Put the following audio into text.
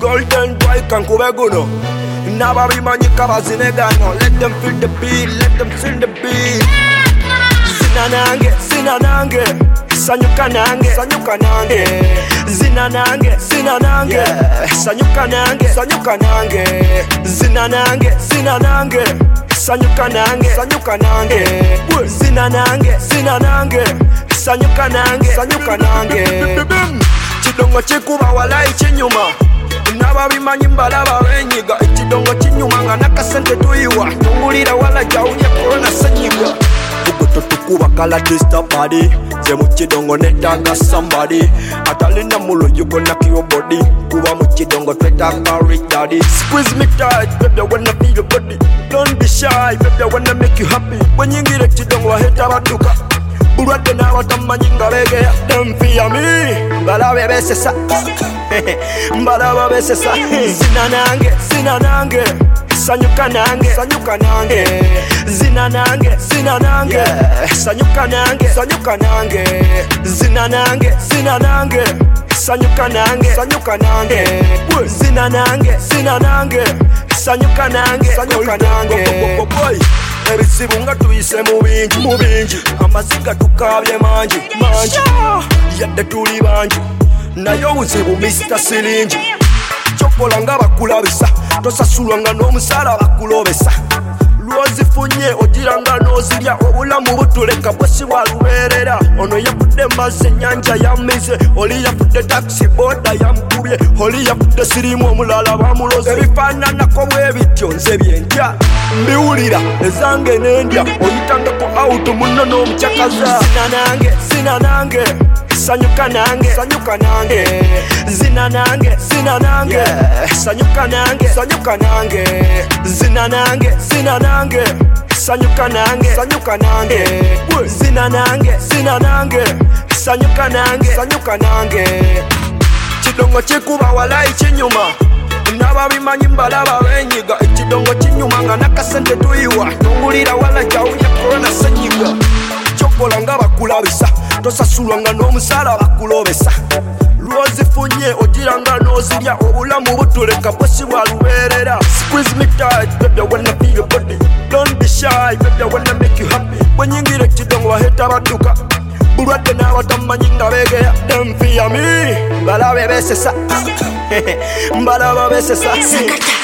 golden boy kankube guno n'ababimanyika bazine gano. Let them feel the beat, let them feel the beat. Zina nange, zina nange, sanyuka nange, sanyuka nange. Zina nange, zina nange, sanyuka nange, sanyuka nange. Zina nange, zina nange, sanyuka nange, sanyuka nange. Zina nange, zina nange, sanyuka nange, sanyuka nange. Chidongo chikuba walayi chinyuma n'ababimanyi mbalaba benyiga. Ekidongo kinyuma nga nakasente tuyiwa tungulira wala jawulye korona senyiga. Bugoto tukuba kala dista body ze mu kidongo netaga somebody atalina mulo yuko na kiyo body kuba mu kidongo twetaka rich daddy. Squeeze me tight baby when I feel your body, don't be shy baby when I make you happy. Wenyingira kidongo waheta baduka bulwadde n'abatamanyi nga begeya. Them fear me mbalabe besesa mbalaba besesa. Zina nange, zina nange, sanyuka nange, sanyuka nange. Zina nange, zina nange, sanyuka nange, sanyuka nange. Zina nange, zina nange, sanyuka nange, sanyuka nange. Zina nange, zina nange, sanyuka nange, sanyuka nange. Ebizibu nga tuyise mu bingi, mu bingi. Amaziga tukabye mangi, mangi. Yadde tuli bangi naye obuzibu Mr. Siringi. Kyokola nga bakulabisa tosasulwa nga n'omusaala bakulobesa. Lwozifunye ogira nga n'ozirya obulamu butuleka bwesi bwalubeerera. Ono yafudde mazzi ennyanja yamize, oli yafudde taxi boda yamukubye, oli yafudde sirimu omulala bamuloze. Ebifaananako bwe bityo nze byentya mbiwulira ezange n'endya oyitangako out munno n'omukyakaza. Zina nange, zina nange, sanyuka nange, sanyuka nange. Zina nange, zina nange, sanyuka nange, sanyuka nange. Zina nange, zina nange, sanyuka nange, sanyuka nange. Zina nange, zina nange, sanyuka nange, sanyuka nange. Kidongo kikuba walayi kinyuma n'ababimanyi mbalaba benyiga. Ekidongo kinyuma nga nakasente tuyiwa tungulira wala jawulye korona senyiga. Kyokola nga bakulabisa tosasulwa nga n'omusaala bakulobesa. Lwozifunye ogira nga n'ozirya obulamu butuleka bwesi bwalubeerera. Squeeze me tight baby when I feel your body, don't be shy baby when I make you happy. Wenyingira ekidongo waheta baduka bulwadde n'abatamanyi nga begeya. Them fear me mbalabe besesa mbalaba besesa.